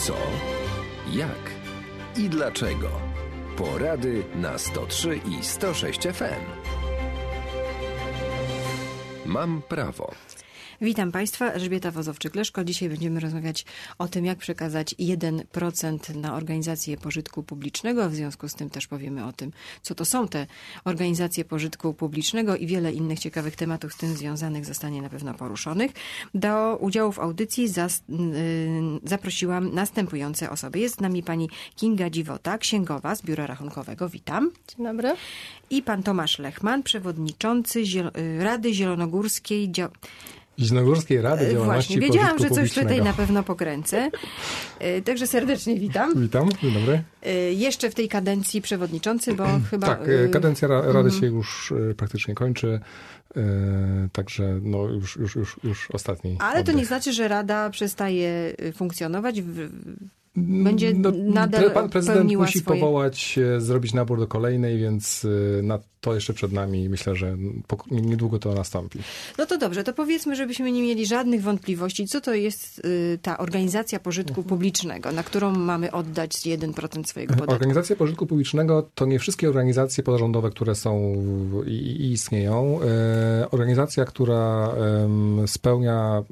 Co, jak i dlaczego. Porady na 103 i 106 FM. Mam prawo. Witam Państwa, Elżbieta Wozowczyk-Leszko. Dzisiaj będziemy rozmawiać o tym, jak przekazać 1% na organizacje pożytku publicznego. W związku z tym też powiemy o tym, co to są te organizacje pożytku publicznego i wiele innych ciekawych tematów z tym związanych zostanie na pewno poruszonych. Do udziału w audycji zaprosiłam następujące osoby. Jest z nami pani Kinga Dziwota, księgowa z Biura Rachunkowego. Witam. Dzień dobry. I pan Tomasz Lechman, przewodniczący Rady Zielonogórskiej Rady Działalności Właśnie, wiedziałam, że coś publicznego. tutaj na pewno pokręcę. Także serdecznie witam. Witam, dzień dobry. Jeszcze w tej kadencji przewodniczący, bo chyba... Tak, kadencja Rady się już praktycznie kończy, także no już ostatni. Ale oddech. to nie znaczy, że Rada przestaje funkcjonować. Będzie nadal Pan prezydent pełniła musi swoje... powołać, zrobić nabór do kolejnej, więc to jeszcze przed nami. Myślę, że niedługo to nastąpi. No to dobrze, to powiedzmy, żebyśmy nie mieli żadnych wątpliwości, co to jest ta organizacja pożytku publicznego, na którą mamy oddać 1% swojego podatku. Organizacje pożytku publicznego to nie wszystkie organizacje pozarządowe, które są i istnieją. Organizacja, która spełnia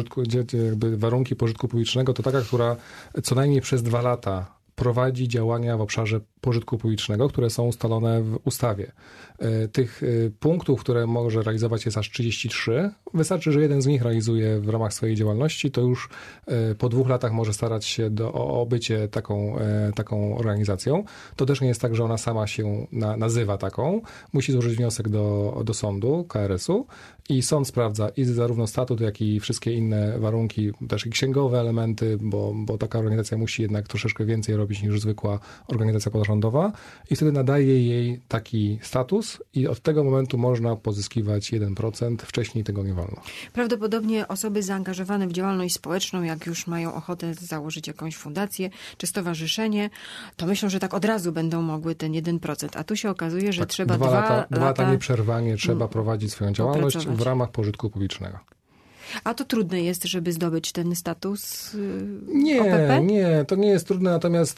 jakby warunki pożytku publicznego, to taka, która co najmniej przez 2 lata prowadzi działania w obszarze pożytku publicznego, które są ustalone w ustawie. Tych punktów, które może realizować, jest aż 33. Wystarczy, że jeden z nich realizuje w ramach swojej działalności, to już po 2 latach może starać się o bycie taką organizacją. To też nie jest tak, że ona sama się nazywa taką. Musi złożyć wniosek do sądu, KRS-u, i sąd sprawdza i zarówno statut, jak i wszystkie inne warunki, też i księgowe elementy, bo taka organizacja musi jednak troszeczkę więcej robić niż zwykła organizacja pozarządowa, i wtedy nadaje jej taki status i od tego momentu można pozyskiwać 1%. Wcześniej tego nie wolno. Prawdopodobnie osoby zaangażowane w działalność społeczną, jak już mają ochotę założyć jakąś fundację czy stowarzyszenie, to myślą, że tak od razu będą mogły ten 1%. A tu się okazuje, że Tak, trzeba 2 lata nieprzerwanie trzeba prowadzić swoją działalność w ramach pożytku publicznego. A to trudne jest, żeby zdobyć ten status OPP? Nie, to nie jest trudne, natomiast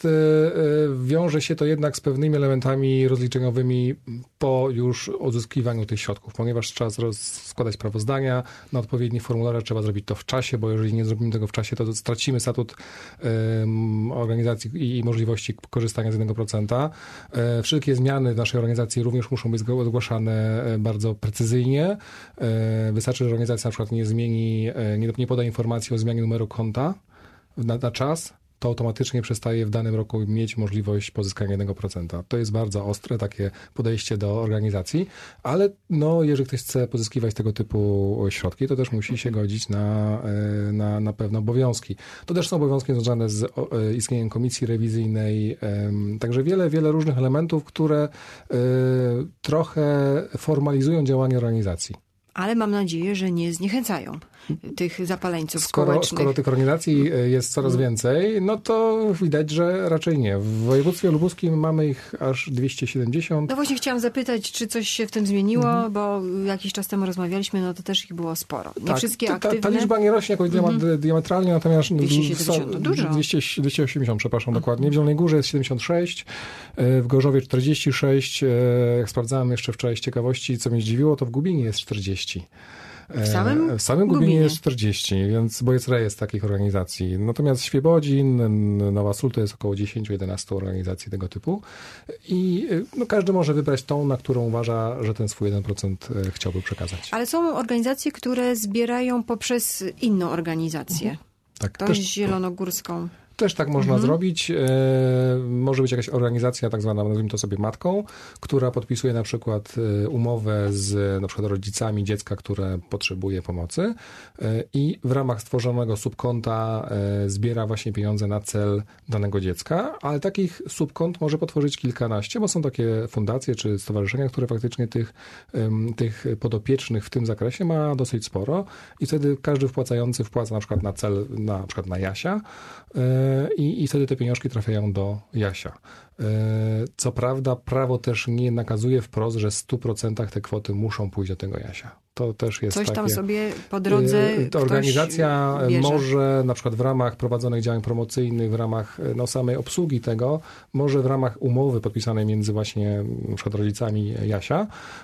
wiąże się to jednak z pewnymi elementami rozliczeniowymi po już uzyskiwaniu tych środków, ponieważ trzeba składać sprawozdania na odpowiedni formularze, trzeba zrobić to w czasie, bo jeżeli nie zrobimy tego w czasie, to stracimy statut organizacji i możliwości korzystania z 1%. Wszelkie zmiany w naszej organizacji również muszą być zgłaszane bardzo precyzyjnie. Wystarczy, że organizacja na przykład nie poda informacji o zmianie numeru konta na czas, to automatycznie przestaje w danym roku mieć możliwość pozyskania 1%. To jest bardzo ostre takie podejście do organizacji, ale jeżeli ktoś chce pozyskiwać tego typu środki, to też musi się godzić na pewne obowiązki. To też są obowiązki związane z istnieniem komisji rewizyjnej, także wiele różnych elementów, które trochę formalizują działanie organizacji. Ale mam nadzieję, że nie zniechęcają tych zapaleńców społecznych. Skoro tych organizacji jest coraz więcej, no to widać, że raczej nie. W województwie lubuskim mamy ich aż 270. No właśnie chciałam zapytać, czy coś się w tym zmieniło, bo jakiś czas temu rozmawialiśmy, no to też ich było sporo. Nie wszystkie aktywne. Ta liczba nie rośnie jakoś diametralnie, natomiast 270 to dużo. 280, przepraszam, dokładnie. W Zielonej Górze jest 76, w Gorzowie 46. Jak sprawdzałem jeszcze wczoraj z ciekawości, co mnie zdziwiło, to w Gubinie jest 40. W samym Gubinie jest 40, bo jest rejestr takich organizacji. Natomiast Świebodzin, Nowa Sól to jest około 10-11 organizacji tego typu. I każdy może wybrać tą, na którą uważa, że ten swój 1% chciałby przekazać. Ale są organizacje, które zbierają poprzez inną organizację. Tak, to jest zielonogórską. Też tak można zrobić. Może być jakaś organizacja, tak zwana, nazwijmy to sobie matką, która podpisuje na przykład umowę z na przykład rodzicami dziecka, które potrzebuje pomocy, i w ramach stworzonego subkonta zbiera właśnie pieniądze na cel danego dziecka, ale takich subkont może potworzyć kilkanaście, bo są takie fundacje czy stowarzyszenia, które faktycznie tych podopiecznych w tym zakresie ma dosyć sporo, i wtedy każdy wpłacający wpłaca na przykład na cel, na przykład na Jasia, i wtedy te pieniążki trafiają do Jasia. Co prawda prawo też nie nakazuje wprost, że w 100% te kwoty muszą pójść do tego Jasia. To też jest coś takie... tam sobie po drodze Organizacja bierze. może na przykład w ramach prowadzonych działań promocyjnych, w ramach samej obsługi tego, może w ramach umowy podpisanej między właśnie na przykład rodzicami Jasia,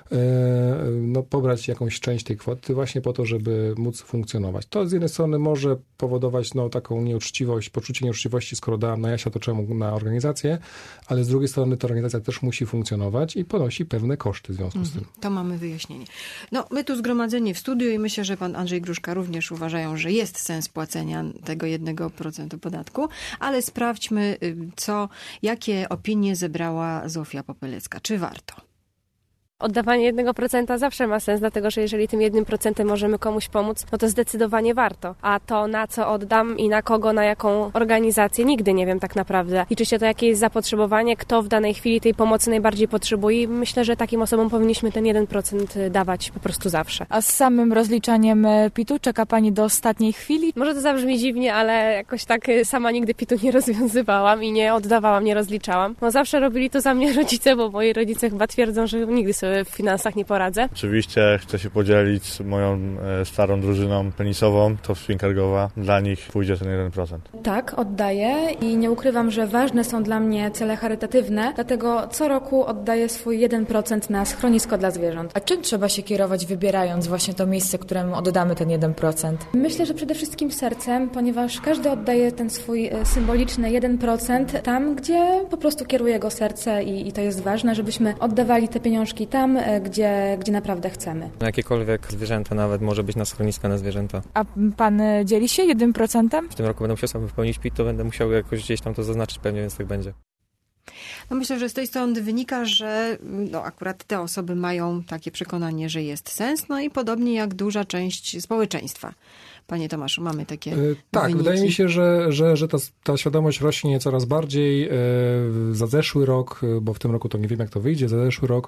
pobrać jakąś część tej kwoty właśnie po to, żeby móc funkcjonować. To z jednej strony może powodować taką nieuczciwość, poczucie nieuczciwości, skoro dałam na Jasia, to czemu na organizację, ale z drugiej strony ta organizacja też musi funkcjonować i ponosi pewne koszty w związku z tym. To mamy wyjaśnienie. My tu zgromadzeni w studiu i myślę, że pan Andrzej Gruszka również uważają, że jest sens płacenia tego 1% podatku, ale sprawdźmy, jakie opinie zebrała Zofia Popielecka. Czy warto? Oddawanie 1% zawsze ma sens, dlatego że jeżeli tym 1% możemy komuś pomóc, to zdecydowanie warto. A to, na co oddam i na kogo, na jaką organizację, nigdy nie wiem tak naprawdę. Liczy się to, jakie jest zapotrzebowanie, kto w danej chwili tej pomocy najbardziej potrzebuje i myślę, że takim osobom powinniśmy ten 1% dawać po prostu zawsze. A z samym rozliczaniem PIT-u czeka pani do ostatniej chwili? Może to zabrzmi dziwnie, ale jakoś tak sama nigdy PIT-u nie rozwiązywałam i nie oddawałam, nie rozliczałam. Zawsze robili to za mnie rodzice, bo moi rodzice chyba twierdzą, że nigdy sobie w finansach nie poradzę. Oczywiście chcę się podzielić z moją starą drużyną tenisową, to Swinkargowa. Dla nich pójdzie ten 1%. Tak, oddaję i nie ukrywam, że ważne są dla mnie cele charytatywne, dlatego co roku oddaję swój 1% na schronisko dla zwierząt. A czym trzeba się kierować, wybierając właśnie to miejsce, któremu oddamy ten 1%? Myślę, że przede wszystkim sercem, ponieważ każdy oddaje ten swój symboliczny 1% tam, gdzie po prostu kieruje go serce i to jest ważne, żebyśmy oddawali te pieniążki tam, gdzie naprawdę chcemy. Jakiekolwiek zwierzęta nawet może być na schroniska na zwierzęta. A pan dzieli się 1%? W tym roku będę musiał sam wypełnić PIT, to będę musiał jakoś gdzieś tam to zaznaczyć pewnie, więc tak będzie. Myślę, że z tej strony wynika, że akurat te osoby mają takie przekonanie, że jest sens, i podobnie jak duża część społeczeństwa. Panie Tomaszu, mamy takie Tak, wyniki. wydaje mi się, że ta świadomość rośnie coraz bardziej. Za zeszły rok, bo w tym roku to nie wiem jak to wyjdzie, za zeszły rok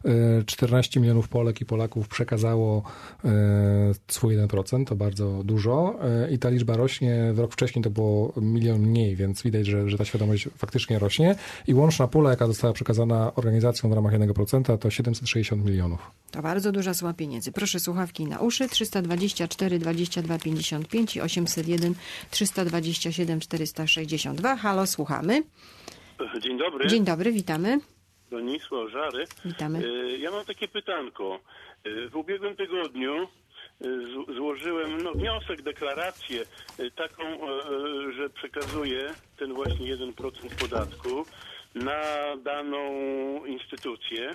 14 milionów Polek i Polaków przekazało swój 1%, to bardzo dużo i ta liczba rośnie. W rok wcześniej to było 1 milion mniej, więc widać, że ta świadomość faktycznie rośnie i łączna pula, jaka została przekazana organizacjom w ramach 1%, to 760 milionów. To bardzo duża suma pieniędzy. Proszę słuchawki na uszy. 324 22 55 i 801 327 462. Halo, słuchamy. Dzień dobry. Dzień dobry, witamy. Donisław Żary. Witamy. Ja mam takie pytanko. W ubiegłym tygodniu złożyłem wniosek, deklarację taką, że przekazuję ten właśnie 1% podatku na daną instytucję.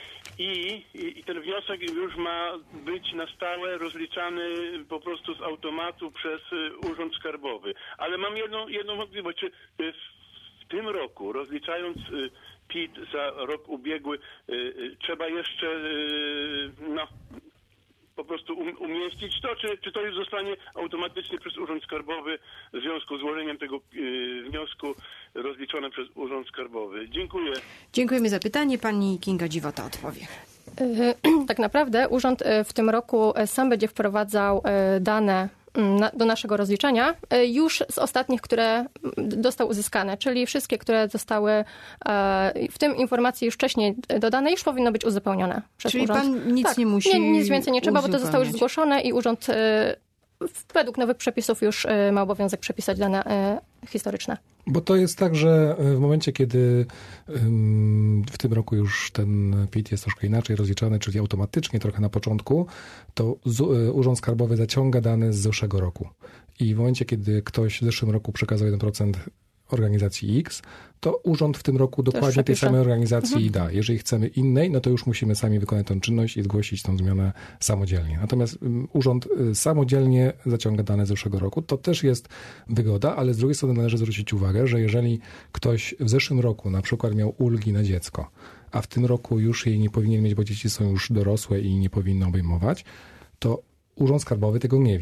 I ten wniosek już ma być na stałe rozliczany po prostu z automatu przez Urząd Skarbowy. Ale mam jedną wątpliwość, czy w tym roku, rozliczając PIT za rok ubiegły, trzeba jeszcze po prostu umieścić to, czy to już zostanie automatycznie przez Urząd Skarbowy w związku z złożeniem tego wniosku rozliczone przez Urząd Skarbowy. Dziękuję. Dziękujemy za pytanie. Pani Kinga Dziwota odpowie. Tak naprawdę urząd w tym roku sam będzie wprowadzał dane do naszego rozliczenia już z ostatnich, które zostały uzyskane, czyli wszystkie, które zostały w tym informacji już wcześniej dodane, już powinno być uzupełnione przez czyli urząd. Pan nic nie musi nic więcej nie trzeba, bo to zostało już uzupełniać. zgłoszone i urząd według nowych przepisów już ma obowiązek przepisać dane historyczne. Bo to jest tak, że w momencie, kiedy w tym roku już ten PIT jest troszkę inaczej rozliczany, czyli automatycznie trochę na początku, to Urząd Skarbowy zaciąga dane z zeszłego roku. I w momencie, kiedy ktoś w zeszłym roku przekazał 1% organizacji X, to urząd w tym roku dokładnie tej samej organizacji da. Jeżeli chcemy innej, no to już musimy sami wykonać tę czynność i zgłosić tą zmianę samodzielnie. Natomiast urząd samodzielnie zaciąga dane z zeszłego roku. To też jest wygoda, ale z drugiej strony należy zwrócić uwagę, że jeżeli ktoś w zeszłym roku na przykład miał ulgi na dziecko, a w tym roku już jej nie powinien mieć, bo dzieci są już dorosłe i nie powinno obejmować, to Urząd Skarbowy tego nie wie.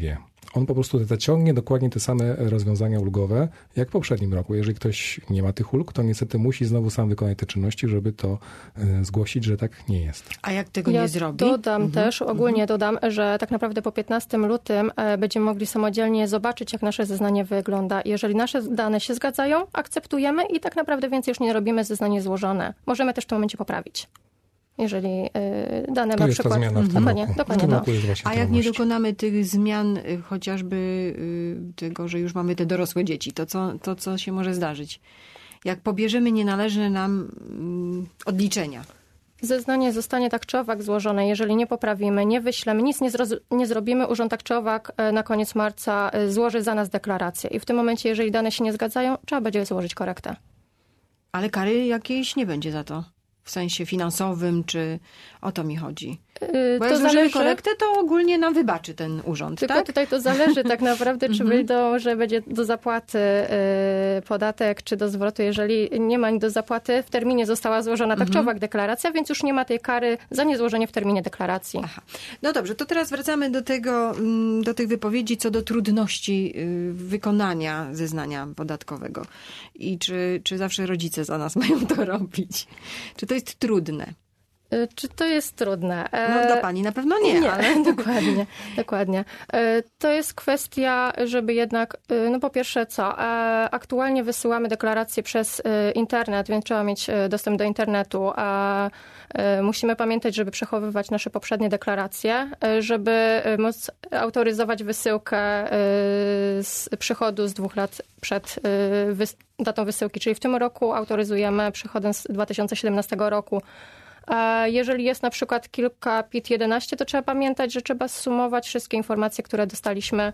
On po prostu zaciągnie dokładnie te same rozwiązania ulgowe, jak w poprzednim roku. Jeżeli ktoś nie ma tych ulg, to niestety musi znowu sam wykonać te czynności, żeby to zgłosić, że tak nie jest. A jak tego nie zrobi? Dodam też, ogólnie dodam, że tak naprawdę po 15 lutym będziemy mogli samodzielnie zobaczyć, jak nasze zeznanie wygląda. Jeżeli nasze dane się zgadzają, akceptujemy i tak naprawdę więcej już nie robimy, zeznanie złożone. Możemy też w tym momencie poprawić. Jeżeli dane to na jest przykład... ta zmiana w tym roku. Dokładnie roku jest właśnie A jak nie nowość. dokonamy tych zmian, chociażby tego, że już mamy te dorosłe dzieci, to co się może zdarzyć? Jak pobierzemy nienależne nam odliczenia? Zeznanie zostanie tak czy owak złożone. Jeżeli nie poprawimy, nie wyślemy, nic nie zrobimy, urząd tak czy owak na koniec marca złoży za nas deklarację. I w tym momencie, jeżeli dane się nie zgadzają, trzeba będzie złożyć korektę. Ale kary jakiejś nie będzie za to? W sensie finansowym, czy o to mi chodzi? Bo jak złożymy korektę, to ogólnie nam wybaczy ten urząd, tylko tak? tutaj to zależy tak naprawdę, czy że będzie do zapłaty podatek, czy do zwrotu. Jeżeli nie ma do zapłaty, w terminie została złożona tak czy owak deklaracja, więc już nie ma tej kary za niezłożenie w terminie deklaracji. Aha. No dobrze, to teraz wracamy do tych wypowiedzi co do trudności wykonania zeznania podatkowego. I czy zawsze rodzice za nas mają to robić? Czy to jest trudne? Czy to jest trudne? No dla pani na pewno nie, ale... Dokładnie. To jest kwestia, żeby jednak, no po pierwsze aktualnie wysyłamy deklaracje przez internet, więc trzeba mieć dostęp do internetu, a musimy pamiętać, żeby przechowywać nasze poprzednie deklaracje, żeby móc autoryzować wysyłkę z przychodu z 2 lat przed datą wysyłki, czyli w tym roku autoryzujemy przychodem z 2017 roku. Jeżeli jest na przykład kilka PIT-11, to trzeba pamiętać, że trzeba zsumować wszystkie informacje, które dostaliśmy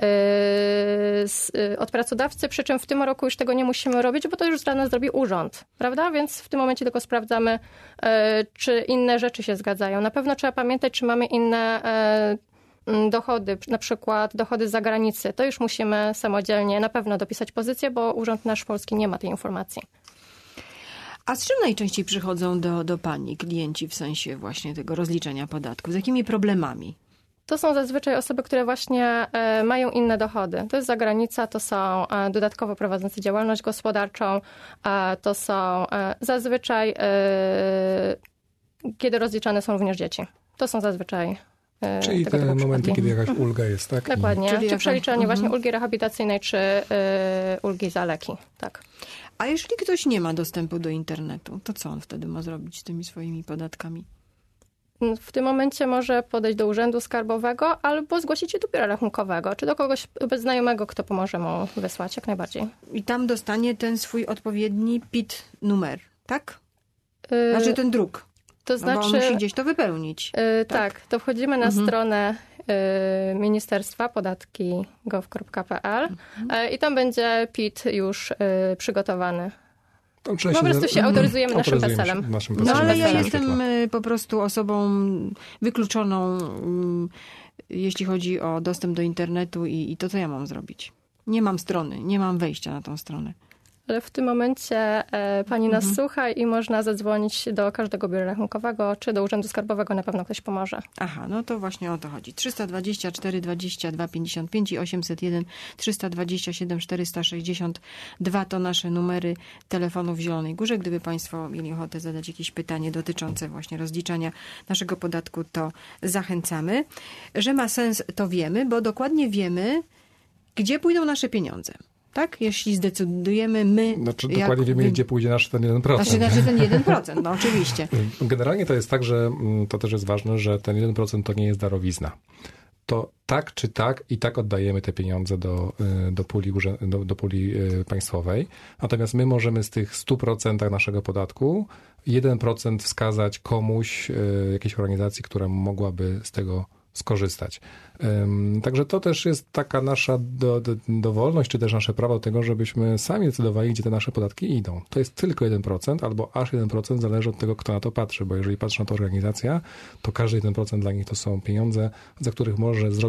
od pracodawcy, przy czym w tym roku już tego nie musimy robić, bo to już dla nas zrobi urząd, prawda? Więc w tym momencie tylko sprawdzamy, czy inne rzeczy się zgadzają. Na pewno trzeba pamiętać, czy mamy inne dochody, na przykład dochody z zagranicy. To już musimy samodzielnie na pewno dopisać pozycję, bo urząd nasz polski nie ma tej informacji. A z czym najczęściej przychodzą do pani klienci w sensie właśnie tego rozliczenia podatków? Z jakimi problemami? To są zazwyczaj osoby, które właśnie mają inne dochody. To jest zagranica, to są dodatkowo prowadzący działalność gospodarczą, to są zazwyczaj, kiedy rozliczane są również dzieci. To są zazwyczaj czyli te momenty, kiedy jakaś ulga jest, tak? Dokładnie. Czyli czy przeliczanie właśnie ulgi rehabilitacyjnej, czy ulgi za leki. Tak. A jeżeli ktoś nie ma dostępu do internetu, to co on wtedy ma zrobić z tymi swoimi podatkami? W tym momencie może podejść do urzędu skarbowego albo zgłosić się do biura rachunkowego, czy do kogoś znajomego, kto pomoże mu wysłać, jak najbardziej. I tam dostanie ten swój odpowiedni PIT numer, tak? Znaczy ten druk. To znaczy, bo on musi gdzieś to wypełnić. Tak, to wchodzimy na stronę ministerstwa podatki.gov.pl i tam będzie PIT już przygotowany. Po prostu się autoryzujemy naszym PESEL-em. No ale ja jestem po prostu osobą wykluczoną, jeśli chodzi o dostęp do internetu i to, co ja mam zrobić. Nie mam strony, nie mam wejścia na tą stronę. Ale w tym momencie pani nas słucha i można zadzwonić do każdego biura rachunkowego, czy do urzędu skarbowego, na pewno ktoś pomoże. Aha, no to właśnie o to chodzi. 324 22 55 i 801 327 462 to nasze numery telefonów w Zielonej Górze. Gdyby państwo mieli ochotę zadać jakieś pytanie dotyczące właśnie rozliczania naszego podatku, to zachęcamy. Że ma sens, to wiemy, bo dokładnie wiemy, gdzie pójdą nasze pieniądze. Tak? Jeśli zdecydujemy my... Znaczy dokładnie wiemy, gdzie pójdzie nasz ten 1%. Znaczy ten 1%, no oczywiście. Generalnie to jest tak, że to też jest ważne, że ten 1% to nie jest darowizna. To tak czy tak i tak oddajemy te pieniądze do puli państwowej. Natomiast my możemy z tych 100% naszego podatku 1% wskazać komuś, jakiejś organizacji, która mogłaby z tego skorzystać. Także to też jest taka nasza dowolność, czy też nasze prawo do tego, żebyśmy sami decydowali, gdzie te nasze podatki idą. To jest tylko 1%, albo aż 1%, zależy od tego, kto na to patrzy, bo jeżeli patrzy na to organizacja, to każdy 1% dla nich to są pieniądze, za których może zrobić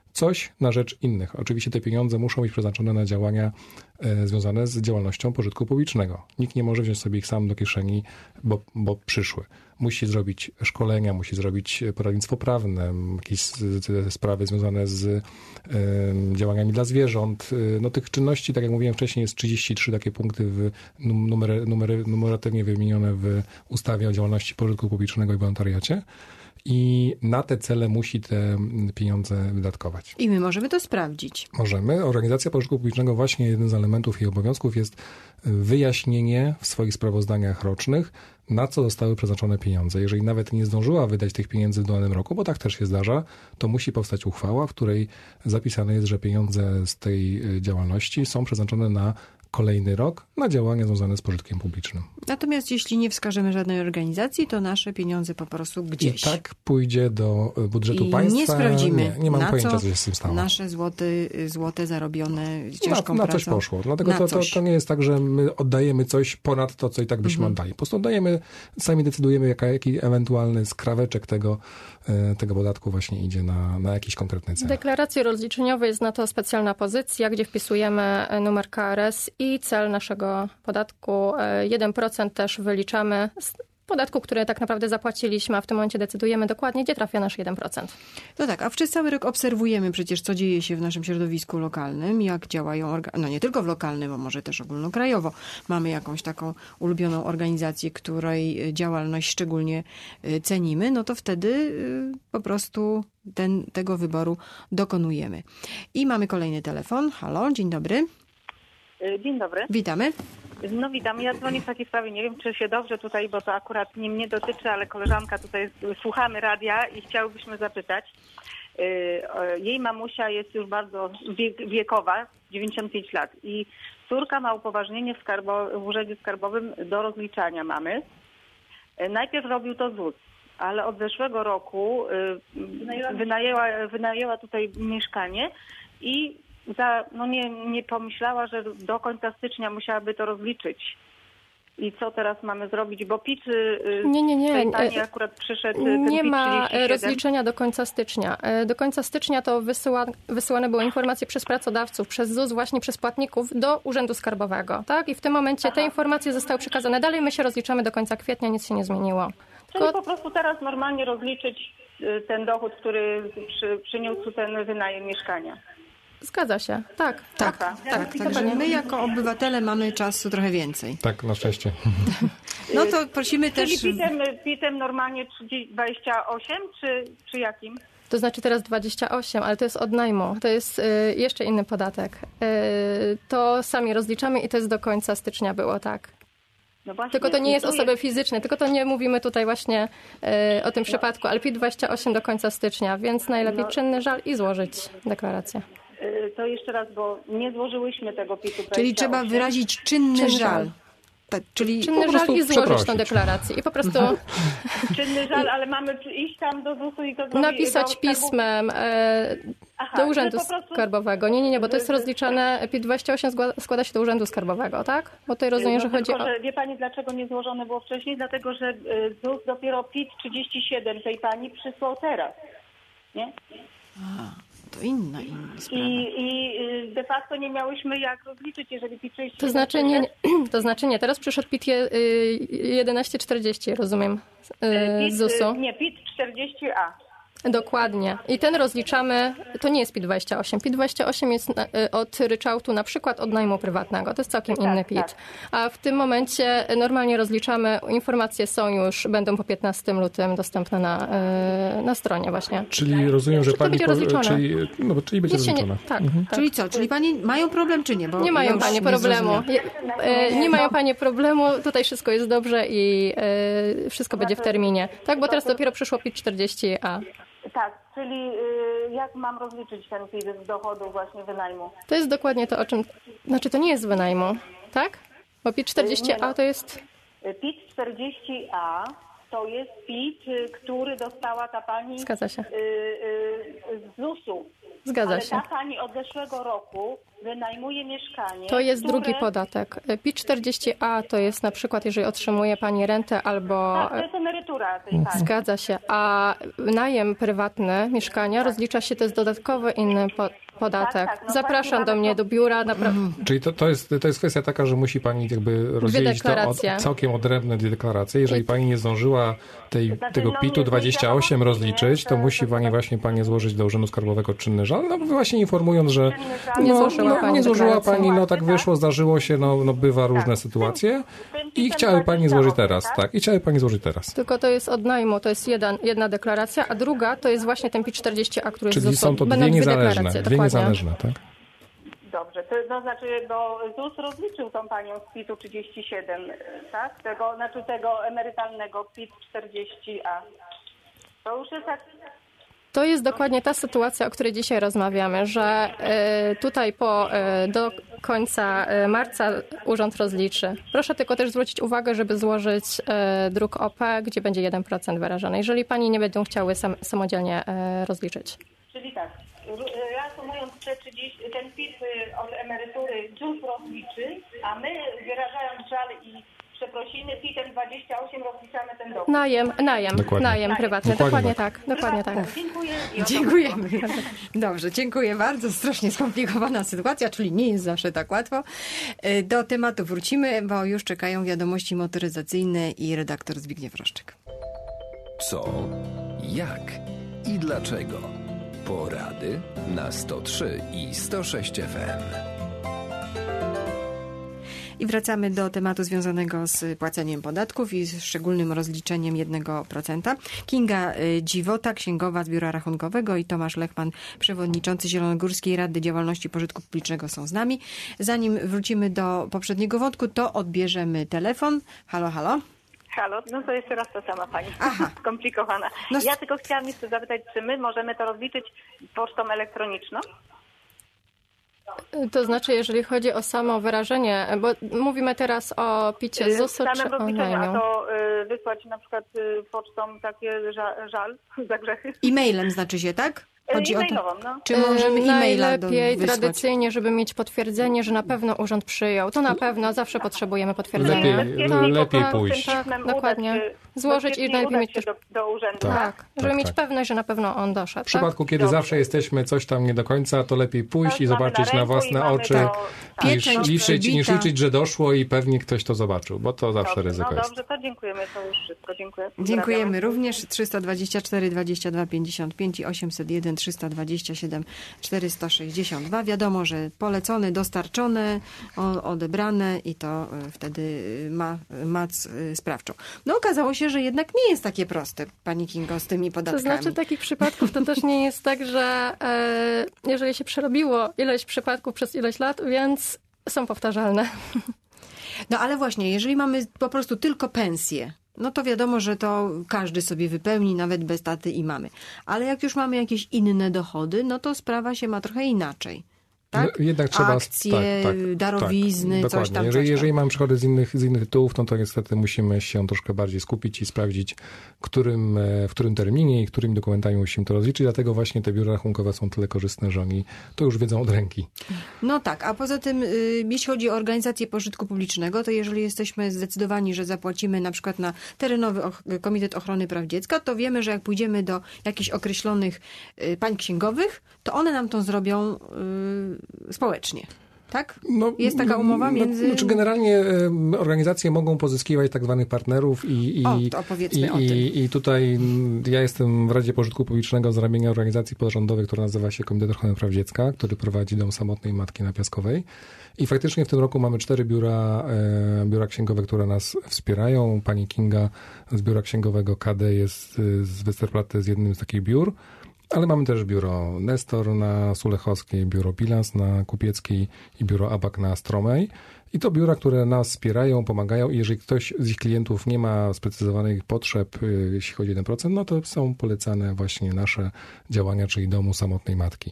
coś na rzecz innych. Oczywiście te pieniądze muszą być przeznaczone na działania związane z działalnością pożytku publicznego. Nikt nie może wziąć sobie ich sam do kieszeni, bo przyszły. Musi zrobić szkolenia, musi zrobić poradnictwo prawne, jakieś sprawy związane z działaniami dla zwierząt. No tych czynności, tak jak mówiłem wcześniej, jest 33 takie punkty numeratywnie wymienione w ustawie o działalności pożytku publicznego i wolontariacie. I na te cele musi te pieniądze wydatkować. I my możemy to sprawdzić. Możemy. Organizacja pożytku publicznego, właśnie jeden z elementów jej obowiązków jest wyjaśnienie w swoich sprawozdaniach rocznych, na co zostały przeznaczone pieniądze. Jeżeli nawet nie zdążyła wydać tych pieniędzy w danym roku, bo tak też się zdarza, to musi powstać uchwała, w której zapisane jest, że pieniądze z tej działalności są przeznaczone na kolejny rok na działania związane z pożytkiem publicznym. Natomiast jeśli nie wskażemy żadnej organizacji, to nasze pieniądze po prostu gdzieś. I tak pójdzie do budżetu państwa. Nie sprawdzimy, nie mam na pojęcia, co się z tym stało. Nasze złote zarobione ciężką na pracą. coś poszło. Dlatego to nie jest tak, że my oddajemy coś ponad to, co i tak byśmy oddali. Po prostu oddajemy, sami decydujemy, jaki ewentualny skraweczek tego podatku właśnie idzie na jakiś konkretny cel. W deklaracji rozliczeniowej jest na to specjalna pozycja, gdzie wpisujemy numer KRS i cel naszego podatku. 1% też wyliczamy z podatku, który tak naprawdę zapłaciliśmy, a w tym momencie decydujemy dokładnie, gdzie trafia nasz 1%. No tak, a przez cały rok obserwujemy przecież, co dzieje się w naszym środowisku lokalnym, jak działają, no nie tylko w lokalnym, bo może też ogólnokrajowo. Mamy jakąś taką ulubioną organizację, której działalność szczególnie cenimy, no to wtedy po prostu tego wyboru dokonujemy. I mamy kolejny telefon. Halo, dzień dobry. Dzień dobry. Witamy. No witam. Ja dzwonię w takiej sprawie. Nie wiem, czy się dobrze tutaj, bo to akurat nie mnie dotyczy, ale koleżanka tutaj, słuchamy radia i chciałybyśmy zapytać. Jej mamusia jest już bardzo wiekowa, 95 lat i córka ma upoważnienie w Urzędzie Skarbowym do rozliczania mamy. Najpierw robił to ZUS, ale od zeszłego roku wynajęła tutaj mieszkanie i nie pomyślała, że do końca stycznia musiałaby to rozliczyć. I co teraz mamy zrobić? Bo PIT tej pani akurat przyszedł. Nie ma 37. rozliczenia do końca stycznia. Do końca stycznia to wysyłane były informacje przez pracodawców, przez ZUS, właśnie przez płatników do Urzędu Skarbowego. Tak? I w tym momencie te informacje zostały przekazane. Dalej my się rozliczamy do końca kwietnia, nic się nie zmieniło. Czyli po prostu teraz normalnie rozliczyć ten dochód, który przyniósł ten wynajem mieszkania. Zgadza się, tak. Także my jako obywatele mamy czasu trochę więcej. Tak, na szczęście. No to prosimy też... Czyli PIT-em normalnie 28 czy jakim? To znaczy teraz 28, ale to jest od najmu. To jest jeszcze inny podatek. To sami rozliczamy i to jest do końca stycznia było, tak. No właśnie, tylko to nie jest osoby fizyczne, tylko to nie mówimy tutaj właśnie o tym przypadku, ale PIT 28 do końca stycznia, więc najlepiej czynny żal i złożyć deklarację. To jeszcze raz, bo nie złożyłyśmy tego PIT-u 28. Czyli trzeba wyrazić czynny żal. Tak, czyli czynny żal i złożyć tę deklarację. I po prostu... Czynny żal, ale mamy iść tam do ZUS-u i to zrobić... Napisać pismem do Urzędu Skarbowego. Nie, bo to jest rozliczane, PIT 28 składa się do Urzędu Skarbowego, tak? Bo tutaj rozumiem, że chodzi o... Że wie pani, dlaczego nie złożone było wcześniej? Dlatego, że ZUS dopiero PIT 37 tej pani przysłał teraz. Nie? To inna sprawa. I de facto nie miałyśmy jak rozliczyć, jeżeli PIT 37... To znaczy nie. Teraz przyszedł PIT 1140, rozumiem, z ZUS-u. Nie, PIT 40A. Dokładnie. I ten rozliczamy, to nie jest PIT 28. PIT 28 jest od ryczałtu, na przykład od najmu prywatnego. To jest całkiem inny PIT. Tak. A w tym momencie normalnie rozliczamy, informacje są już, będą po 15 lutym dostępne na stronie właśnie. Czyli rozumiem, że pani... będzie rozliczone. Czyli będzie rozliczone. Tak. Czyli co? Czyli pani mają problem, czy nie? Bo nie mają panie problemu. Nie mają panie problemu. Tutaj wszystko jest dobrze i wszystko będzie w terminie. Tak, bo teraz dopiero przyszło PIT 40A. Tak, czyli jak mam rozliczyć ten PIT z dochodu właśnie wynajmu? To jest dokładnie to, o czym... Znaczy, to nie jest z wynajmu, tak? Bo PIT 40A to jest... PIT 40A to jest PIT, który dostała ta pani Zgadza się. Z ZUS-u. Zgadza się. Ale ta pani od zeszłego roku wynajmuje mieszkanie. To jest drugi podatek. PIT-40A to jest na przykład, jeżeli otrzymuje pani rentę albo... Tak, to jest emerytura tej pani. Zgadza się. A najem prywatny mieszkania rozlicza się, to jest dodatkowy inny podatek. Tak, no zapraszam właśnie, do mnie do biura. Czyli to jest kwestia taka, że musi pani jakby rozdzielić to całkiem odrębne dwie deklaracje. Jeżeli pani nie zdążyła tego PIT-u 28 rozliczyć, to musi pani złożyć do Urzędu Skarbowego czynny żal, no właśnie informując, że nie złożyła pani, no tak wyszło, zdarzyło się, no bywa różne sytuacje i chciałaby pani złożyć teraz, tak? I chciałaby pani złożyć teraz. Tylko to jest od najmu, to jest jedna deklaracja, a druga to jest właśnie ten PIT-40A, który jest Czyli są to dwie niezależne, tak? Dobrze, to znaczy, bo ZUS rozliczył tą panią z PIT-u 37, tak? Tego emerytalnego PIT-40A. To już jest tak... To jest dokładnie ta sytuacja, o której dzisiaj rozmawiamy, że tutaj do końca marca urząd rozliczy. Proszę tylko też zwrócić uwagę, żeby złożyć druk OP, gdzie będzie 1% wyrażony, jeżeli pani nie będą chciały samodzielnie rozliczyć. Czyli tak, reasumując, ten PIT od emerytury ZUS rozliczy, a my wyrażając żal i przeprosiny PIT-em 28 rozliczamy ten dochód. Najem prywatny. Dokładnie tak. Dziękuję. Dziękujemy. Dobrze, dziękuję bardzo. Strasznie skomplikowana sytuacja, czyli nie jest zawsze tak łatwo. Do tematu wrócimy, bo już czekają wiadomości motoryzacyjne i redaktor Zbigniew Roszczyk. Co, jak i dlaczego? Porady na 103 i 106 FM. I wracamy do tematu związanego z płaceniem podatków i z szczególnym rozliczeniem 1%. Kinga Dziwota, księgowa z Biura Rachunkowego, i Tomasz Lechman, przewodniczący Zielonogórskiej Rady Działalności Pożytku Publicznego, są z nami. Zanim wrócimy do poprzedniego wątku, to odbierzemy telefon. Halo, halo. Halo, no to jeszcze raz ta sama pani. Aha. Skomplikowana. No, ja tylko chciałam jeszcze zapytać, czy my możemy to rozliczyć pocztą elektroniczną? To znaczy, jeżeli chodzi o samo wyrażenie, bo mówimy teraz o picie ZUS-u czy o najmu. A to wysłać na przykład pocztą takie żal za grzechy? E-mailem znaczy się, tak? Chodzi o to, no. czy możemy e-maila najlepiej tradycyjnie, żeby mieć potwierdzenie, że na pewno urząd przyjął. To na pewno, zawsze potrzebujemy potwierdzenia. Lepiej pójść. Tak, dokładnie. Złożyć i najlepiej mieć też do urzędu. Tak, żeby mieć pewność, że na pewno on doszedł. W przypadku, kiedy zawsze jesteśmy coś tam nie do końca, to lepiej pójść i zobaczyć na własne oczy, niż liczyć, że doszło i pewnie ktoś to zobaczył, bo to zawsze ryzyko jest. Dobrze, to dziękujemy, to już wszystko. Dziękuję. Dziękujemy również. 324 22 55 i 801 327 462. Wiadomo, że polecone, dostarczone, odebrane i to wtedy ma moc sprawczą. No okazało się, że jednak nie jest takie proste, pani Kingo, z tymi podatkami. To znaczy takich przypadków to też nie jest tak, że jeżeli się przerobiło ileś przypadków przez ileś lat, więc są powtarzalne. No ale właśnie, jeżeli mamy po prostu tylko pensję, no to wiadomo, że to każdy sobie wypełni, nawet bez taty i mamy. Ale jak już mamy jakieś inne dochody, no to sprawa się ma trochę inaczej. Tak? No, jednak trzeba akcje, darowizny, dokładnie. coś tam. Jeżeli mamy przychody z innych tytułów, no to niestety musimy się troszkę bardziej skupić i sprawdzić, w którym terminie i którymi dokumentami musimy to rozliczyć. Dlatego właśnie te biura rachunkowe są tyle korzystne, że oni to już wiedzą od ręki. No tak, a poza tym, jeśli chodzi o organizację pożytku publicznego, to jeżeli jesteśmy zdecydowani, że zapłacimy na przykład na terenowy Komitet Ochrony Praw Dziecka, to wiemy, że jak pójdziemy do jakichś określonych pań księgowych, to one nam to zrobią społecznie. Tak? No, jest taka umowa między... Znaczy generalnie organizacje mogą pozyskiwać tak zwanych partnerów to opowiedzmy o tym. I tutaj ja jestem w Radzie Pożytku Publicznego z ramienia organizacji pozarządowej, która nazywa się Komitet Ochrony Praw Dziecka, który prowadzi Dom Samotnej Matki na Piaskowej. I faktycznie w tym roku mamy 4 biura księgowe, które nas wspierają. Pani Kinga z Biura Księgowego KD jest z Westerplatte z jednym z takich biur. Ale mamy też biuro Nestor na Sulechowskiej, biuro Bilans na Kupieckiej i biuro ABAK na Stromej. I to biura, które nas wspierają, pomagają i jeżeli ktoś z ich klientów nie ma sprecyzowanych potrzeb, jeśli chodzi o 1%, no to są polecane właśnie nasze działania, czyli Domu Samotnej Matki.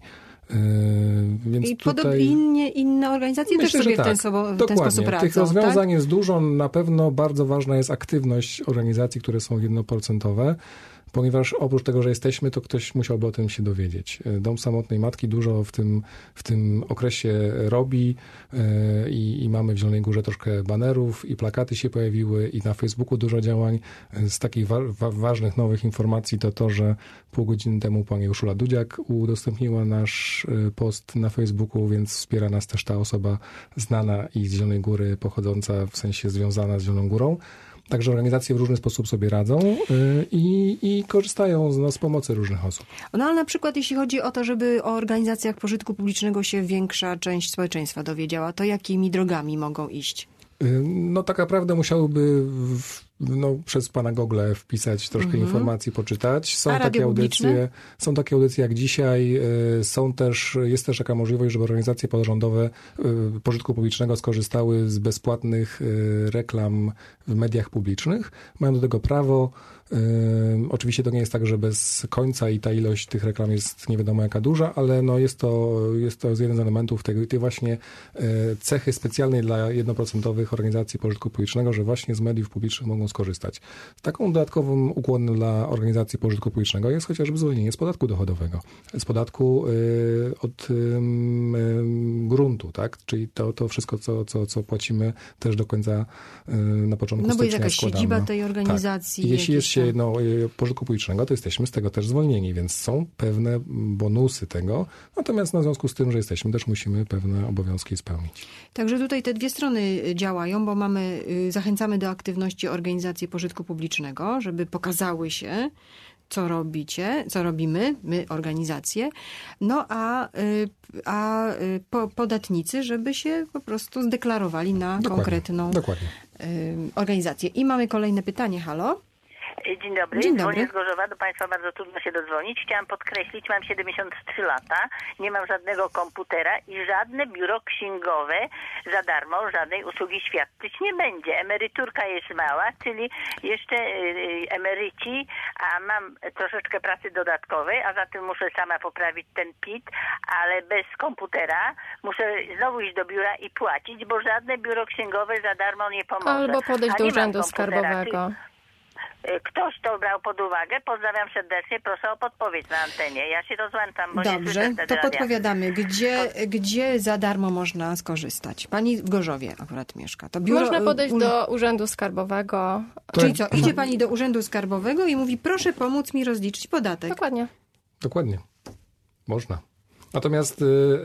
Więc i podobnie inne organizacje myślę, też sobie w ten sposób radzą. Tych rozwiązań tak? jest dużo. Na pewno bardzo ważna jest aktywność organizacji, które są 1%. ponieważ oprócz tego, że jesteśmy, to ktoś musiałby o tym się dowiedzieć. Dom Samotnej Matki dużo w tym okresie robi i mamy w Zielonej Górze troszkę banerów i plakaty się pojawiły i na Facebooku dużo działań. Z takich ważnych, nowych informacji to, że pół godziny temu pani Urszula Dudziak udostępniła nasz post na Facebooku, więc wspiera nas też ta osoba znana i z Zielonej Góry pochodząca, w sensie związana z Zieloną Górą. Także organizacje w różny sposób sobie radzą i korzystają z pomocy różnych osób. No ale na przykład jeśli chodzi o to, żeby o organizacjach pożytku publicznego się większa część społeczeństwa dowiedziała, to jakimi drogami mogą iść? No tak naprawdę musiałyby przez pana Google wpisać troszkę informacji, poczytać. Są takie audycje jak dzisiaj. Jest też taka możliwość, żeby organizacje pozarządowe pożytku publicznego skorzystały z bezpłatnych reklam w mediach publicznych. Mają do tego prawo. Oczywiście to nie jest tak, że bez końca i ta ilość tych reklam jest nie wiadomo jaka duża, ale no jest to jeden z elementów tej właśnie cechy specjalnej dla 1% organizacji pożytku publicznego, że właśnie z mediów publicznych mogą skorzystać. Taką dodatkową ukłonem dla organizacji pożytku publicznego jest chociażby zwolnienie z podatku dochodowego, z podatku od gruntu, tak? Czyli to wszystko, co płacimy też do końca na początku stycznia składamy. No bo jest jakaś siedziba tej organizacji. Tak. Jeśli jest się pożytku publicznego, to jesteśmy z tego też zwolnieni, więc są pewne bonusy tego, natomiast w związku z tym, że jesteśmy, też musimy pewne obowiązki spełnić. Także tutaj te dwie strony działają, bo zachęcamy do aktywności organizacji pożytku publicznego, żeby pokazały się, co robicie, co robimy, my, organizacje, no a podatnicy, żeby się po prostu zdeklarowali na konkretną organizację. I mamy kolejne pytanie. Halo? Dzień dobry. Dzwonię z Gorzowa. Do Państwa bardzo trudno się dodzwonić. Chciałam podkreślić, mam 73 lata, nie mam żadnego komputera i żadne biuro księgowe za darmo żadnej usługi świadczyć nie będzie. Emeryturka jest mała, czyli jeszcze emeryci, a mam troszeczkę pracy dodatkowej, a za tym muszę sama poprawić ten PIT, ale bez komputera muszę znowu iść do biura i płacić, bo żadne biuro księgowe za darmo nie pomoże. Albo podejść do urzędu skarbowego. Ktoś to brał pod uwagę? Pozdrawiam serdecznie, proszę o podpowiedź na antenie. Ja się rozłączam, bo dobrze, nie słyszę to podpowiadamy. Gdzie za darmo można skorzystać? Pani w Gorzowie akurat mieszka. To biuro, można podejść do urzędu skarbowego. Czyli co, idzie pani do urzędu skarbowego i mówi, proszę pomóc mi rozliczyć podatek. Dokładnie. Można. Natomiast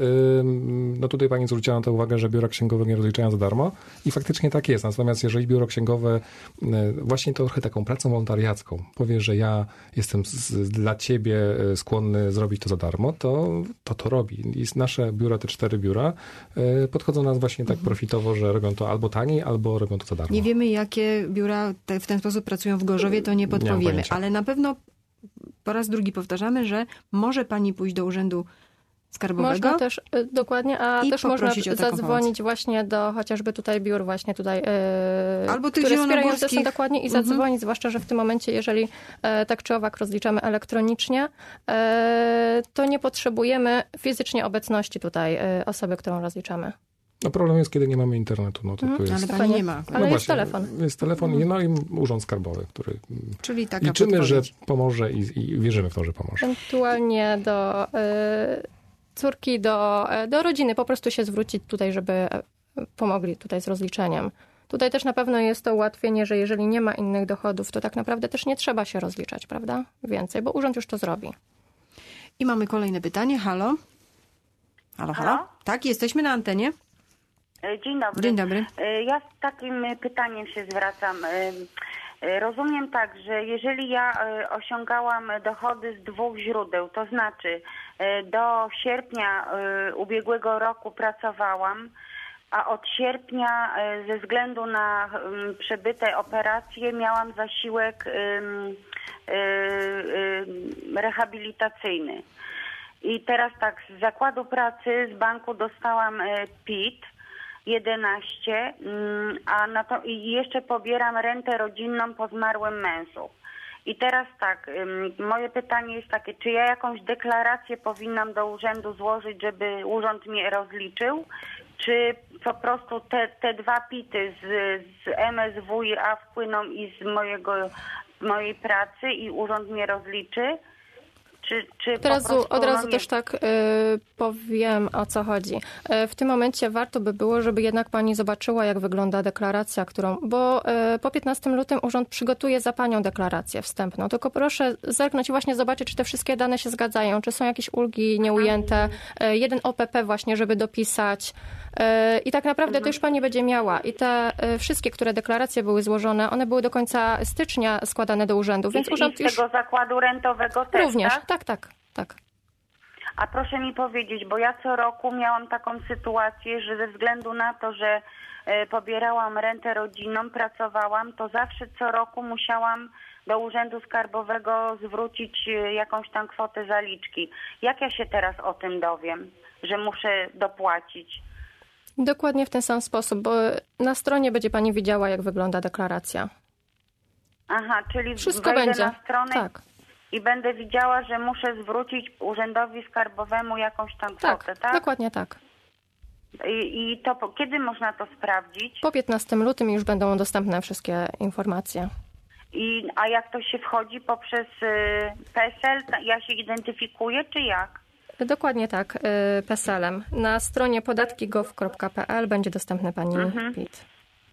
tutaj pani zwróciła na to uwagę, że biura księgowe nie rozliczają za darmo i faktycznie tak jest. Natomiast jeżeli biuro księgowe właśnie trochę taką pracą wolontariacką powie, że ja jestem dla ciebie skłonny zrobić to za darmo, to robi. I nasze biura, te 4 biura podchodzą nas właśnie tak profitowo, że robią to albo taniej, albo robią to za darmo. Nie wiemy, jakie biura w ten sposób pracują w Gorzowie, to nie podpowiemy. Ale na pewno po raz drugi powtarzamy, że może pani pójść do urzędu skarbowego. Można też, dokładnie, a też można zadzwonić właśnie do chociażby tutaj biur właśnie tutaj, albo tych które wspierające są dokładnie i zadzwonić, zwłaszcza, że w tym momencie, jeżeli tak czy owak rozliczamy elektronicznie, to nie potrzebujemy fizycznie obecności tutaj osoby, którą rozliczamy. No problem jest, kiedy nie mamy internetu. No to tu jest... Ale pani nie ma. Ale jest telefon. Jest telefon i urząd skarbowy, który czyli taka liczymy, podpowiedź, że pomoże i wierzymy w to, że pomoże. Ewentualnie do córki, do rodziny po prostu się zwrócić tutaj, żeby pomogli tutaj z rozliczeniem. Tutaj też na pewno jest to ułatwienie, że jeżeli nie ma innych dochodów, to tak naprawdę też nie trzeba się rozliczać, prawda? Więcej, bo urząd już to zrobi. I mamy kolejne pytanie. Halo? Halo? Tak, jesteśmy na antenie. Dzień dobry. Dzień dobry. Ja z takim pytaniem się zwracam. Rozumiem tak, że jeżeli ja osiągałam dochody z 2 źródeł, to znaczy do sierpnia ubiegłego roku pracowałam, a od sierpnia ze względu na przebyte operacje miałam zasiłek rehabilitacyjny. I teraz tak, z zakładu pracy, z banku dostałam PIT 11, i jeszcze pobieram rentę rodzinną po zmarłym mężu. I teraz tak, moje pytanie jest takie, czy ja jakąś deklarację powinnam do urzędu złożyć, żeby urząd mnie rozliczył, czy po prostu te 2 PIT-y z MSWiA wpłyną i z mojego mojej pracy i urząd mnie rozliczy? Czy Teraz po prostu, od razu też tak powiem, o co chodzi. W tym momencie warto by było, żeby jednak pani zobaczyła, jak wygląda deklaracja, bo po 15 lutym urząd przygotuje za panią deklarację wstępną. Tylko proszę zerknąć i właśnie zobaczyć, czy te wszystkie dane się zgadzają, czy są jakieś ulgi nieujęte, jeden OPP właśnie, żeby dopisać. I tak naprawdę to już pani będzie miała. I te wszystkie, które deklaracje były złożone, one były do końca stycznia składane do urzędu, więc urząd z tego zakładu rentowego też, również, tak? Tak. A proszę mi powiedzieć, bo ja co roku miałam taką sytuację, że ze względu na to, że pobierałam rentę rodzinną, pracowałam, to zawsze co roku musiałam do Urzędu Skarbowego zwrócić jakąś tam kwotę zaliczki. Jak ja się teraz o tym dowiem, że muszę dopłacić? Dokładnie w ten sam sposób, bo na stronie będzie pani widziała, jak wygląda deklaracja. Aha, czyli wszystko wejdę będzie na stronę tak. I będę widziała, że muszę zwrócić Urzędowi Skarbowemu jakąś tam kwotę, tak? Dokładnie tak. I to kiedy można to sprawdzić? Po 15 lutym już będą dostępne wszystkie informacje. A jak to się wchodzi poprzez PESEL? Ja się identyfikuję, czy jak? Dokładnie tak, PESEL-em. Na stronie podatki.gov.pl będzie dostępny pani PIT.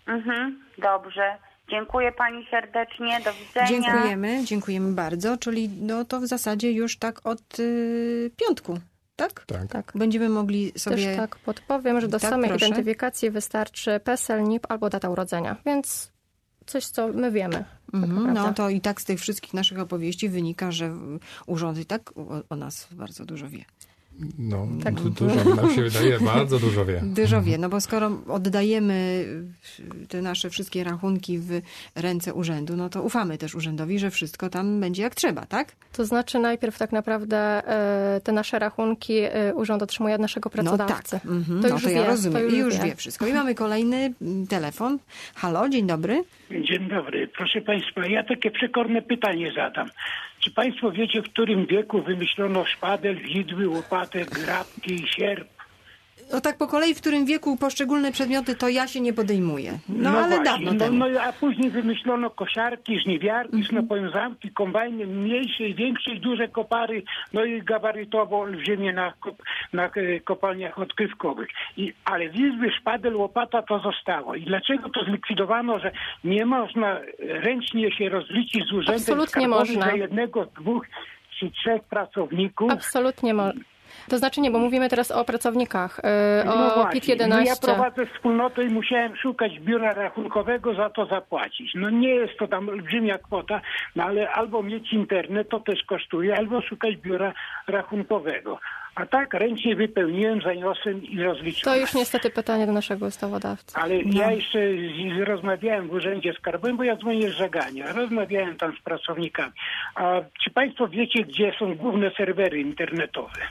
Dobrze. Dziękuję pani serdecznie. Do widzenia. Dziękujemy bardzo. Czyli to w zasadzie już tak od piątku, tak? Tak. Będziemy mogli sobie... Też tak podpowiem, że do samej identyfikacji wystarczy PESEL, NIP albo data urodzenia, więc coś, co my wiemy. No to i tak z tych wszystkich naszych opowieści wynika, że urząd i tak o nas bardzo dużo wie. No, tak. Dużo nam się wydaje, bardzo dużo wie. Dużo wie, no bo skoro oddajemy te nasze wszystkie rachunki w ręce urzędu, no to ufamy też urzędowi, że wszystko tam będzie jak trzeba, tak? To znaczy najpierw tak naprawdę te nasze rachunki urząd otrzymuje od naszego pracodawcy. No tak, to ja rozumiem. I już wie wszystko. I mamy kolejny telefon. Halo, dzień dobry. Dzień dobry. Proszę państwa, ja takie przekorne pytanie zadam. Czy państwo wiecie, w którym wieku wymyślono szpadel, widły, łopatę, grabki i sierp? No tak po kolei, w którym wieku poszczególne przedmioty, to ja się nie podejmuję. No ale właśnie, dawno temu. No a później wymyślono kosiarki, żniwiarki, snopowiązanki, kombajny, mniejsze i większe i duże kopary, no i gabarytowo olbrzymie na kopalniach odkrywkowych. Ale wizby, szpadel, łopata to zostało. I dlaczego to zlikwidowano, że nie można ręcznie się rozliczyć z urzędem Absolutnie skarbowym można. za jednego, dwóch czy trzech pracowników? Absolutnie można. To znaczy nie, bo mówimy teraz o pracownikach, o PIT-11. No ja prowadzę wspólnotę i musiałem szukać biura rachunkowego, za to zapłacić. No nie jest to tam olbrzymia kwota, no ale albo mieć internet, to też kosztuje, albo szukać biura rachunkowego. A tak ręcznie wypełniłem, zaniosłem i rozliczyłem. To już niestety pytanie do naszego ustawodawcy. Ale ja jeszcze rozmawiałem w Urzędzie Skarbowym, bo ja dzwonię z Żegania. Rozmawiałem tam z pracownikami. A czy państwo wiecie, gdzie są główne serwery internetowe?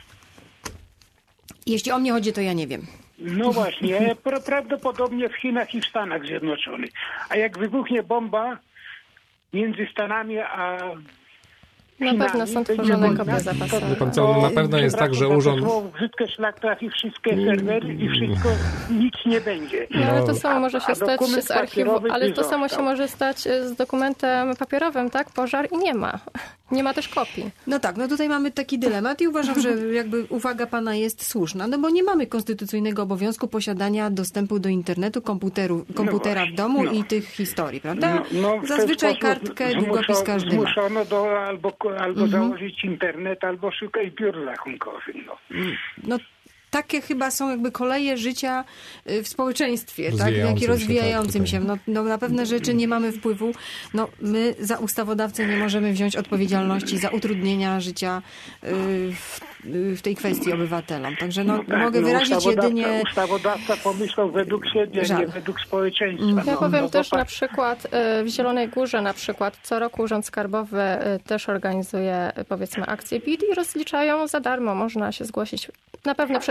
Jeśli o mnie chodzi, to ja nie wiem. No właśnie, prawdopodobnie w Chinach i w Stanach Zjednoczonych. A jak wybuchnie bomba między Stanami a na pewno są tworzone kopie zapasowe. Na pewno jest tak, że urząd... Brzydkie szlak trafi wszystkie serwery i wszystko, nic nie będzie. No, ale to samo może się stać z archiwum, ale to samo się może stać z dokumentem papierowym, tak? Pożar i nie ma. Nie ma też kopii. No tak, no tutaj mamy taki dylemat i uważam, że jakby uwaga pana jest słuszna, no bo nie mamy konstytucyjnego obowiązku posiadania dostępu do internetu, komputera w domu i tych historii, prawda? Zazwyczaj kartkę, długopis każdy ma. Zmuszono albo założyć internet, albo szukać biur rachunkowych. No takie chyba są jakby koleje życia w społeczeństwie, tak? Jak i rozwijającym się. No na pewne rzeczy nie mamy wpływu. No my za ustawodawcę nie możemy wziąć odpowiedzialności za utrudnienia życia w tej kwestii obywatelom. Także mogę wyrazić jedynie... Ustawodawca pomyślał według siebie, nie według społeczeństwa. Ja powiem też na przykład w Zielonej Górze na przykład co roku Urząd Skarbowy też organizuje powiedzmy akcję PIT i rozliczają za darmo. Można się zgłosić na pewno przed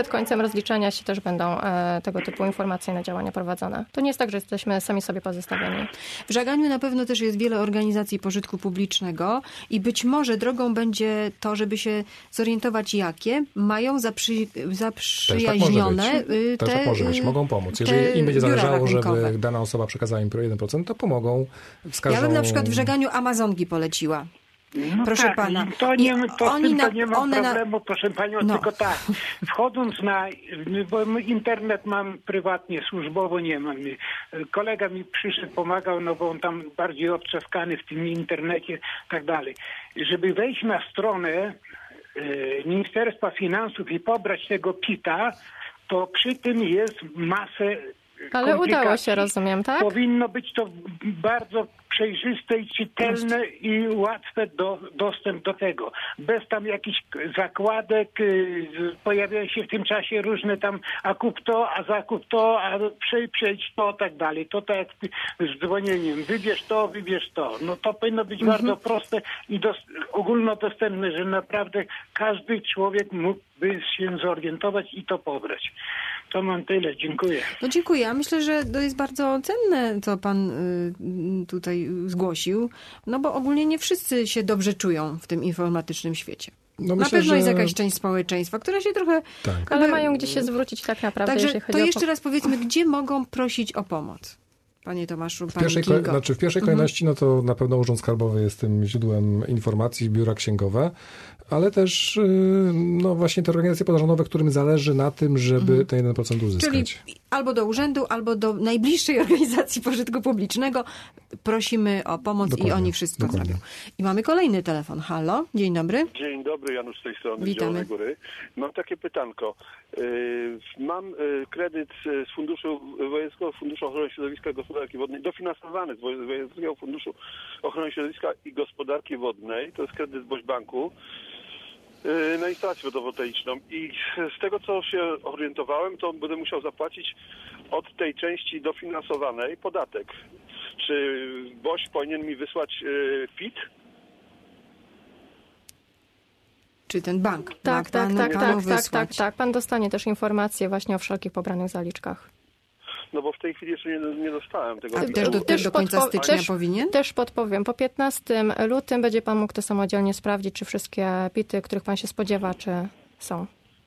przed końcem rozliczania się też będą tego typu informacyjne działania prowadzone. To nie jest tak, że jesteśmy sami sobie pozostawieni. W Żaganiu na pewno też jest wiele organizacji pożytku publicznego i być może drogą będzie to, żeby się zorientować, jakie mają zaprzyjaźnione Też tak może być. Mogą pomóc. Jeżeli im będzie zależało, żeby dana osoba przekazała im 1%, to pomogą. Ja bym na przykład w Żaganiu Amazonki poleciła. No proszę tak, pana. To nie ma problemu, proszę panią, tylko tak. Wchodząc bo internet mam prywatnie, służbowo nie mam. Kolega mi przyszedł, pomagał, no bo on tam bardziej obtrzaskany w tym internecie i tak dalej. Żeby wejść na stronę Ministerstwa Finansów i pobrać tego PIT-a, to przy tym jest masę ale udało się, rozumiem, tak? Powinno być to bardzo przejrzyste i czytelne i łatwe dostęp do tego. Bez tam jakichś zakładek, pojawiają się w tym czasie różne tam a kup to, a zakup to, a przejdź to, tak dalej. To tak jak z dzwonieniem. Wybierz to. No to powinno być bardzo proste i ogólnodostępne, że naprawdę każdy człowiek mógłby się zorientować i to pobrać. To mam tyle. Dziękuję. No dziękuję. Ja myślę, że to jest bardzo cenne, co pan tutaj zgłosił, no bo ogólnie nie wszyscy się dobrze czują w tym informatycznym świecie. No na pewno jest jakaś część społeczeństwa, która się trochę... Tak. Ale mają gdzie się zwrócić tak naprawdę, Także jeśli chodzi to jeszcze raz powiedzmy, gdzie mogą prosić o pomoc? Panie Tomaszu, w pierwszej kolejności, no to na pewno Urząd Skarbowy jest tym źródłem informacji, biura księgowe, ale też no właśnie te organizacje pozarządowe, którym zależy na tym, żeby ten 1% uzyskać. Czyli albo do urzędu, albo do najbliższej organizacji pożytku publicznego prosimy o pomoc. Dokładnie, i oni wszystko zrobią. I mamy kolejny telefon. Halo, dzień dobry. Dzień dobry, Janusz z tej strony, Witamy. z Zielonej Góry. Mam takie pytanko. Mam kredyt z Wojewódzkiego Funduszu Ochrony Środowiska i Gospodarki Wodnej, dofinansowany z Wojewódzkiego Funduszu Ochrony Środowiska i Gospodarki Wodnej. To jest kredyt z Bośbanku na instalację fotowoltaiczną i z tego, co się orientowałem, to będę musiał zapłacić od tej części dofinansowanej podatek. Czy BOŚ powinien mi wysłać PIT? Czy ten bank? Tak. Pan dostanie też informacje właśnie o wszelkich pobranych zaliczkach. No bo w tej chwili jeszcze nie dostałem tego. A też do końca stycznia powinien? Też podpowiem. Po 15 lutym będzie pan mógł to samodzielnie sprawdzić, czy wszystkie PIT-y, których pan się spodziewa, czy są.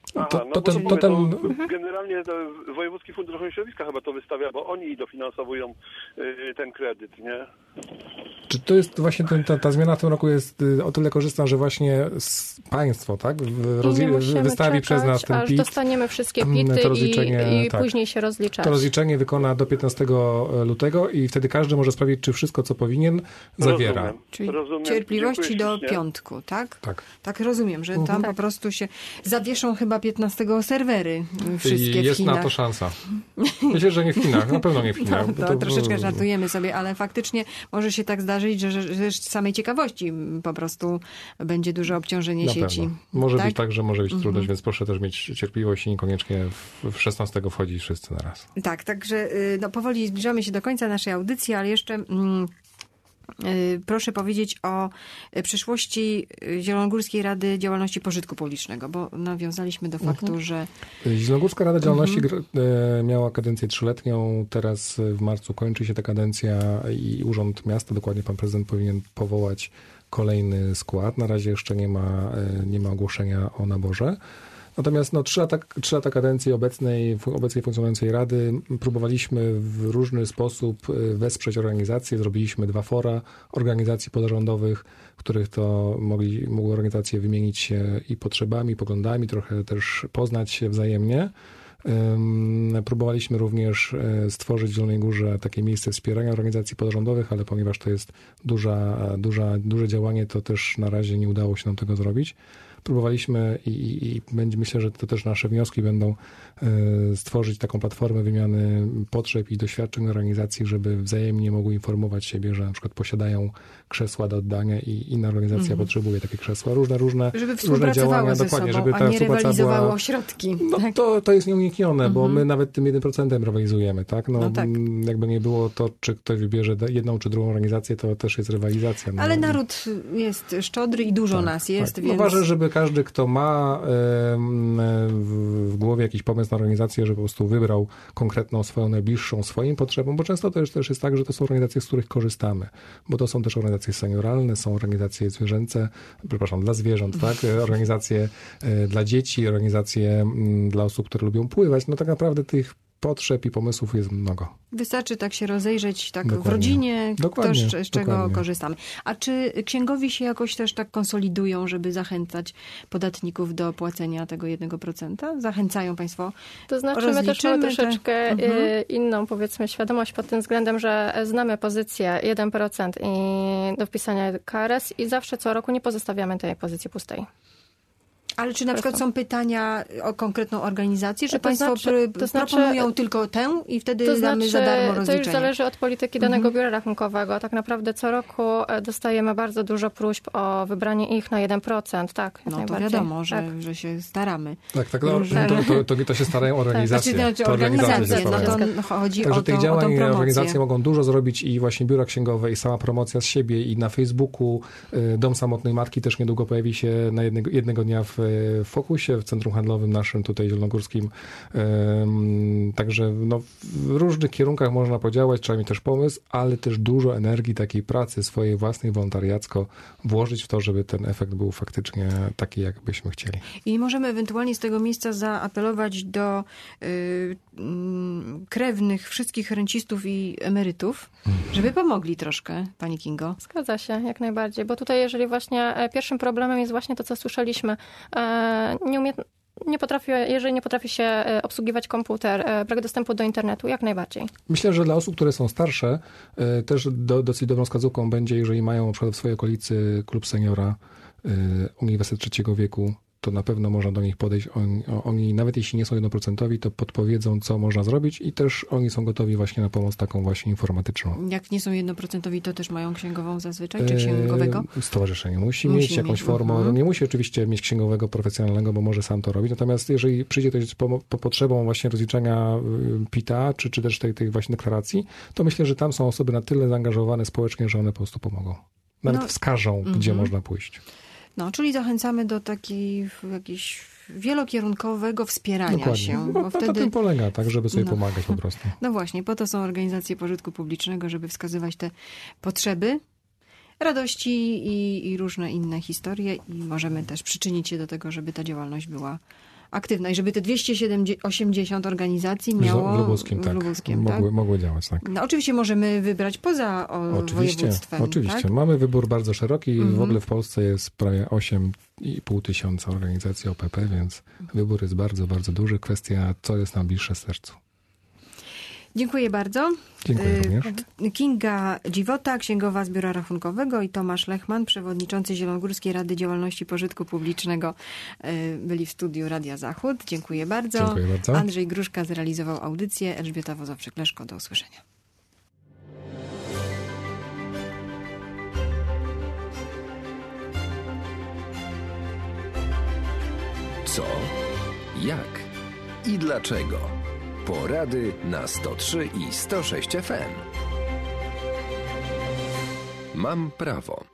Generalnie to Wojewódzki Fundusz Ochrony Środowiska chyba to wystawia, bo oni dofinansowują ten kredyt, nie? Czy to jest właśnie ta zmiana w tym roku jest o tyle korzystna, że właśnie państwo, tak, wystawi przez nas ten PIT. Aż dostaniemy wszystkie PIT-y i później się rozliczać. To rozliczenie wykona do 15 lutego i wtedy każdy może sprawdzić, czy wszystko, co powinien, zawiera. Czyli cierpliwości do piątku, tak? Tak rozumiem, że tam po prostu się zawieszą chyba 15 serwery wszystkie jest w Chinach. Na to szansa. Myślę, że nie w Chinach, na pewno nie w Chinach. To troszeczkę żartujemy sobie, ale faktycznie może się tak zdarzyć, że z samej ciekawości po prostu będzie duże obciążenie sieci. Pewno. Może być tak, że może być trudność, więc proszę też mieć cierpliwość i niekoniecznie w 16 wchodzić wszyscy na raz. Tak, także powoli zbliżamy się do końca naszej audycji, ale jeszcze proszę powiedzieć o przyszłości Zielonogórskiej Rady Działalności Pożytku Publicznego, bo nawiązaliśmy do faktu, że... Zielonogórska Rada Działalności miała kadencję 3-letnią, teraz w marcu kończy się ta kadencja i Urząd Miasta, dokładnie pan prezydent powinien powołać kolejny skład. Na razie jeszcze nie ma ogłoszenia o naborze. Natomiast 3 lata kadencji obecnej funkcjonującej Rady próbowaliśmy w różny sposób wesprzeć organizacje. Zrobiliśmy 2 fora organizacji pozarządowych, w których to mogły organizacje wymienić się i potrzebami, poglądami, trochę też poznać się wzajemnie. Próbowaliśmy również stworzyć w Zielonej Górze takie miejsce wspierania organizacji pozarządowych, ale ponieważ to jest duże działanie, to też na razie nie udało się nam tego zrobić. Próbowaliśmy i myślę, że to też nasze wnioski będą stworzyć taką platformę wymiany potrzeb i doświadczeń organizacji, żeby wzajemnie mogły informować siebie, że na przykład posiadają krzesła do oddania i inna organizacja potrzebuje takie krzesła. Różne działania, ze dokładnie, sobą, żeby ta nie rywalizowało środki. No, tak? to jest nieuniknione, bo my nawet tym 1% rywalizujemy, tak? Jakby nie było to, czy ktoś wybierze jedną czy drugą organizację, to też jest rywalizacja. Ale naród jest szczodry i dużo nas jest, więc... Ważne, żeby każdy, kto ma w głowie jakiś pomysł na organizację, że po prostu wybrał konkretną swoją najbliższą swoim potrzebom, bo często to też jest tak, że to są organizacje, z których korzystamy, bo to są też organizacje senioralne, są organizacje zwierzęce, dla zwierząt, tak? Organizacje dla dzieci, organizacje dla osób, które lubią pływać. No tak naprawdę tych potrzeb i pomysłów jest mnogo. Wystarczy tak się rozejrzeć Dokładnie. w rodzinie, Dokładnie. z czego korzystamy. A czy księgowi się jakoś też tak konsolidują, żeby zachęcać podatników do płacenia tego 1%? Zachęcają państwo? To znaczy my też mamy troszeczkę inną, powiedzmy, świadomość pod tym względem, że znamy pozycję 1% i do wpisania KRS i zawsze co roku nie pozostawiamy tej pozycji pustej. Ale czy na przykład są pytania o konkretną organizację, że państwo proponują tylko tę i wtedy damy za darmo rozliczenie? To już zależy od polityki danego biura rachunkowego. Tak naprawdę co roku dostajemy bardzo dużo próśb o wybranie ich na 1%. Tak, no to wiadomo, że się staramy. Tak, to się starają organizacje. Znaczy organizacje, no to chodzi Także o tych działań o tą organizacje mogą dużo zrobić i właśnie biura księgowe i sama promocja z siebie i na Facebooku. Dom Samotnej Matki też niedługo pojawi się na jednego dnia w Fokusie, w centrum handlowym naszym tutaj zielonogórskim. Także w różnych kierunkach można podziałać, trzeba mieć też pomysł, ale też dużo energii, takiej pracy swojej własnej, wolontariacko włożyć w to, żeby ten efekt był faktycznie taki, jak byśmy chcieli. I możemy ewentualnie z tego miejsca zaapelować do krewnych wszystkich rencistów i emerytów, żeby pomogli troszkę, pani Kingo. Zgadza się, jak najbardziej, bo tutaj jeżeli właśnie pierwszym problemem jest właśnie to, co słyszeliśmy, jeżeli nie potrafi się obsługiwać komputer, brak dostępu do internetu, jak najbardziej. Myślę, że dla osób, które są starsze, też dosyć dobrą wskazówką będzie, jeżeli mają na przykład w swojej okolicy klub seniora, Uniwersytet Trzeciego Wieku, to na pewno można do nich podejść. Oni nawet jeśli nie są 1%, to podpowiedzą, co można zrobić i też oni są gotowi właśnie na pomoc taką właśnie informatyczną. Jak nie są 1%, to też mają księgową zazwyczaj, czy księgowego? Stowarzyszenie musi mieć jakąś formę. Nie musi oczywiście mieć księgowego profesjonalnego, bo może sam to robić. Natomiast jeżeli przyjdzie ktoś po potrzebą właśnie rozliczenia PIT-a, czy też tej właśnie deklaracji, to myślę, że tam są osoby na tyle zaangażowane społecznie, że one po prostu pomogą. Nawet wskażą, gdzie można pójść. No, czyli zachęcamy do takiej jakiegoś wielokierunkowego wspierania Dokładnie. się. Bo wtedy... na tym polega, tak, żeby sobie pomagać po prostu. No właśnie, po to są organizacje pożytku publicznego, żeby wskazywać te potrzeby, radości i różne inne historie i możemy też przyczynić się do tego, żeby ta działalność była aktywna i żeby te 280 organizacji miało... W Lubuskiem, mogły działać, tak. No oczywiście możemy wybrać poza województwem. Oczywiście. Tak? Mamy wybór bardzo szeroki. W ogóle w Polsce jest prawie 8,5 tysiąca organizacji OPP, więc wybór jest bardzo, bardzo duży. Kwestia, co jest nam bliższe sercu. Dziękuję bardzo. Dziękuję również. Kinga Dziwota, księgowa z Biura Rachunkowego i Tomasz Lechman, przewodniczący Zielonogórskiej Rady Działalności Pożytku Publicznego, byli w studiu Radia Zachód. Dziękuję bardzo. Dziękuję bardzo. Andrzej Gruszka zrealizował audycję. Elżbieta Wozowczyk-Leszko. Do usłyszenia. Co? Jak? I dlaczego? Porady na 103 i 106 FM. Mam prawo.